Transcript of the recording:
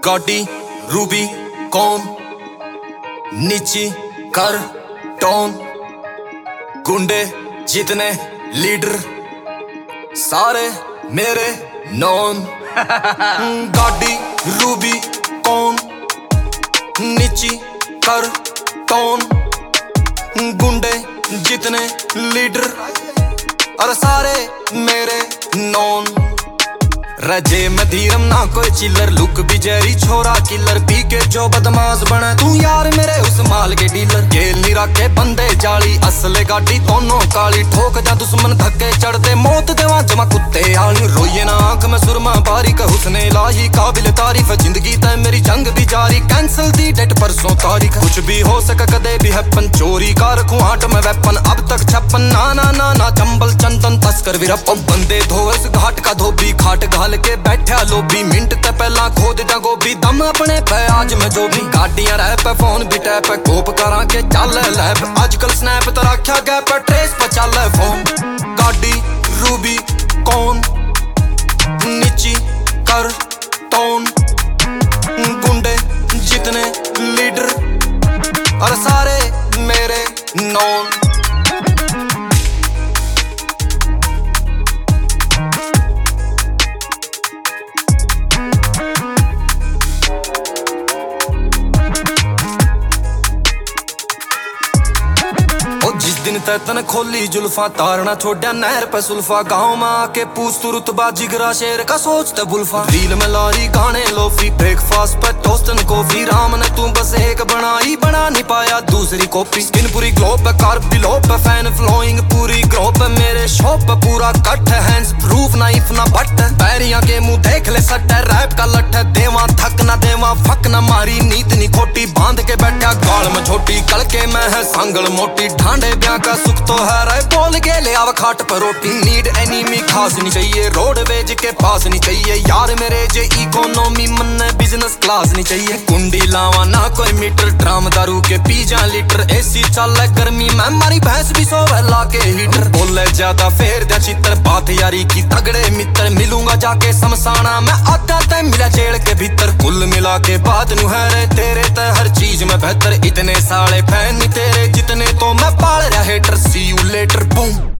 गाड़ी रूबी कौन नीची कर टोन गुंडे जितने लीडर सारे मेरे नॉन गाड़ी रूबी कौन नीची कर टोन गुंडे जितने लीडर और सारे मेरे नॉन रजे में धीरम ना कोई चिल्लर लुक भी जैरी छोरा किलर पी के जो बदमाश बना तू यार मेरे उस माल के डीलर गेल नहीं रखे बंदे जाली असले गाड़ी दोनों काली ठोक जा दुश्मन धक्के चढ़ते मौत देवा जमा कुत्ते आली रोइए ना आंख में सुरमा बारी का हुस्ने लाही काबिल तारीफ जिंदगी तय मेरी जंग भी जारी कैंसल दी डेट परसों तारीख कुछ भी हो सके कदे भी हैपन चोरी का रखूं हाथ में वेपन अब तक छप्पन ना ना ना ना चंबल चंदन तस्कर विरपन बंदे धो इस घाट का धोबी खाट घाल के बैठा लोबी मिंट ते पहला खोद जा गोभी दम अपने पे आज में जो भी गाड़ियां रह पे फोन भी टैप पे कोप करा के चल लैब आजकल स्नैप तो रखा गया पे ट्रेस पे चल फोन गाड़ी रूबी कौन नीची कर टोन गुंडे जितने लीडर और सारे मेरे नॉन जिस दिन तन खोली जुल्फा तारना छोड़ा नहर पे सुल्फा गाँव में आके पूछ तू रुतबा जिगरा शेर का सोचते बुल्फा रील में लारी गाने लोफी ब्रेकफास्ट पे टोस्टन कॉफी राम ने तू बस एक बनाई बना नहीं पाया दूसरी कॉपी स्किन पूरी ग्लो पे कार्ब बिलो पे फैन फ्लोइंग पूरी ग्रो पे मेरे शॉप पे पूरा कट है हैंड्स प्रूफ नाइफ ना बट पैरिया के मुंह देख ले सट है रैप का लट है देवा थक ना देवा फक ना मारी नीत नहीं खोटी बांध के बैठा गाल में छोटी कल के मैं है सांगल मोटी ढांडे ब्याह का सुख तो है रे बोल के ले आव खाट पर रोटी नीड एनीमी खास नहीं चाहिए रोडवेज के पास नहीं चाहिए यार मेरे जे इकोनॉमी मन बिजनेस क्लास नहीं चाहिए कुंडी लावा ना कोई मीटर ड्राम दारू के पी जा लीटर एसी चल गर्मी में मारी भैंस भी सो ला के हीटर बोले ज्यादा फेर दे चित्र बात यारी की तगड़े मित्र मिलूंगा जाके समसाना मैं आधा तय मिला जेल के भीतर कुल मिला के बात नु है रे तेरे ते हर चीज में बेहतर इतने साले फैन नहीं तेरे जितने तो मैं पाल रहा hater see you later boom